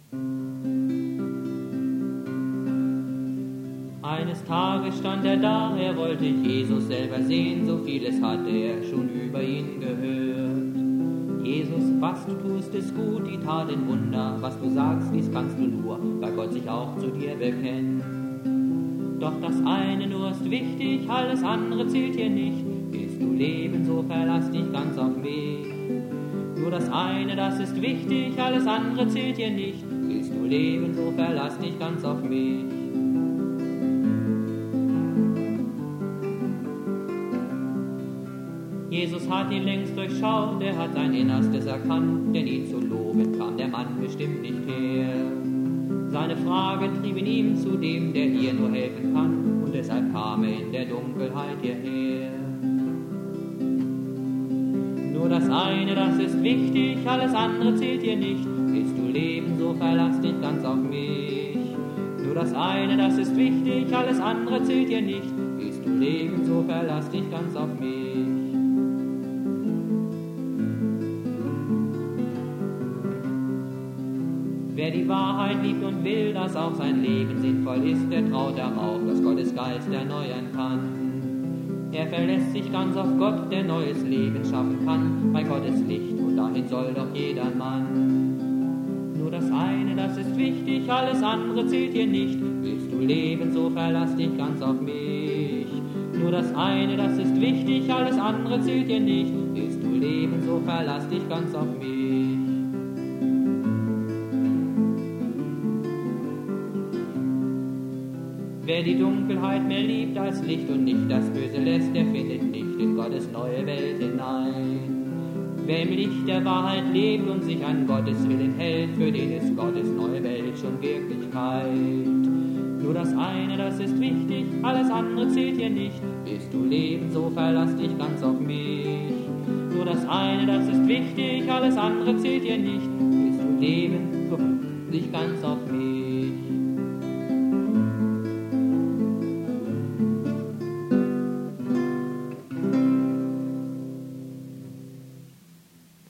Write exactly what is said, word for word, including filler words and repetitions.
Eines Tages stand er da, er wollte Jesus selber sehen, so vieles hatte er schon über ihn gehört. Jesus, was du tust, ist gut, die Taten Wunder, was du sagst, dies kannst du nur, weil Gott sich auch zu dir bekennt. Doch das eine nur ist wichtig, alles andere zählt hier nicht. Willst du leben, so verlass dich ganz auf mich. Nur das eine, das ist wichtig, alles andere zählt hier nicht. Willst du leben, so verlass dich ganz auf mich. Jesus hat ihn längst durchschaut, er hat sein Innerstes erkannt, denn ihn zu loben kam der Mann bestimmt nicht her. Seine Frage trieben ihm zu dem, der hier nur helfen kann, und deshalb kam er in der Dunkelheit hierher. Nur das eine, das ist wichtig, alles andere zählt hier nicht. Willst du leben, so verlass dich ganz auf mich. Nur das eine, das ist wichtig, alles andere zählt hier nicht. Willst du leben, so verlass dich ganz auf mich. Wer die Wahrheit liebt und will, dass auch sein Leben sinnvoll ist, der traut darauf, dass Gottes Geist erneuern kann. Er verlässt sich ganz auf Gott, der neues Leben schaffen kann, bei Gottes Licht, und dahin soll doch jeder Mann. Nur das eine, das ist wichtig, alles andere zählt hier nicht. Willst du leben, so verlass dich ganz auf mich. Nur das eine, das ist wichtig, alles andere zählt hier nicht. Willst du leben, so verlass dich ganz auf mich. Wer die Dunkelheit mehr liebt als Licht und nicht das Böse lässt, der findet nicht in Gottes neue Welt hinein. Wer im Licht der Wahrheit lebt und sich an Gottes Willen hält, für den ist Gottes neue Welt schon Wirklichkeit. Nur das eine, das ist wichtig, alles andere zählt hier nicht. Willst du leben, so verlass dich ganz auf mich. Nur das eine, das ist wichtig, alles andere zählt hier nicht. Willst du leben, so verlass dich ganz auf mich.